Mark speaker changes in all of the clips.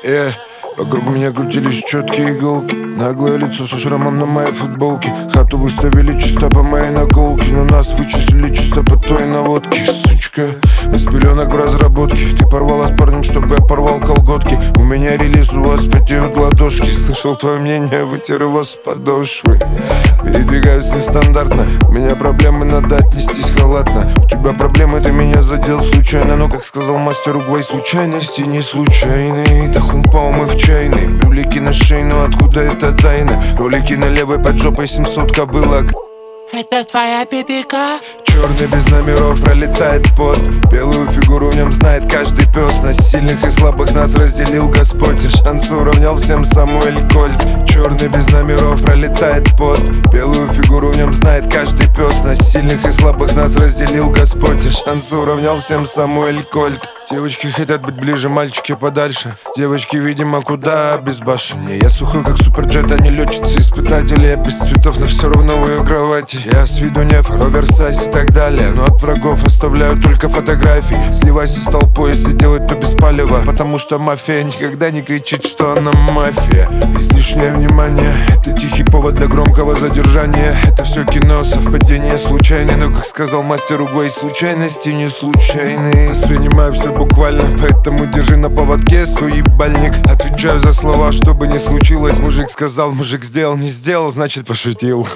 Speaker 1: Вокруг меня крутились четкие иголки, наглое лицо со шрамом на моей футболке. Хату выставили чисто по моей наколке, но нас вычислили чисто по той наводке. Сучка, без пеленок в разработке. Ты порвала с парнем, чтобы я порвал колготки. У меня релиз, у вас потеют ладошки. Слышал твое мнение, вытер его с подошвы. Передвигаюсь нестандартно, у меня проблемы, надо отнестись халатно. У тебя проблемы, ты меня задел случайно. Но, как сказал мастер Углей, случайности не случайные. Да хумпа мы в чайной, бюлики на шее, но откуда это тайна? Ролики на левой под жопой 700 кобылок.
Speaker 2: Это твоя бибика?
Speaker 1: Черный без номеров пролетает пост. Белую фигуру в нем знает каждый пес. На сильных и слабых нас разделил Господь, и шансы уравнял всем Самуэль Кольт. Черный без номеров пролетает пост. Белую фигуру в нем знает каждый пес. На сильных и слабых нас разделил Господь, и шансы уравнял всем Самуэль Кольт. Девочки хотят быть ближе, мальчики подальше. Девочки, видимо, куда безбашеннее. Я сухой, как суперджет, а не летчицы-испытатели. Я без цветов, но все равно в ее кровати. Я с виду неф, оверсайз и так далее, но от врагов оставляю только фотографии. Сливайся с толпой, если делать, то без палева. Потому что мафия никогда не кричит, что она мафия. Излишнее внимание — это тихий повод для громкого задержания. Это все кино, совпадение случайное. Но, как сказал мастер Углей, случайности не случайные. Воспринимаю все буквально, поэтому держи на поводке свой ебальник. Отвечаю за слова, что бы ни случилось. Мужик сказал, мужик сделал, не сделал, значит пошутил.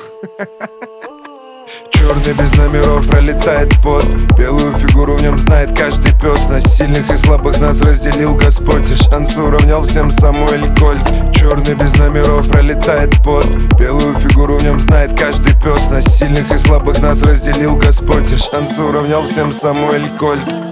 Speaker 1: Черный без номеров пролетает пост. Белую фигуру в нем знает каждый пес. На сильных и слабых нас разделил Господь, и шансы уравнял всем Самуэль Кольт. Черный без номеров пролетает пост. Белую фигуру в нем знает каждый пес. На сильных и слабых нас разделил Господь, и шансы уравнял всем Самуэль Кольт.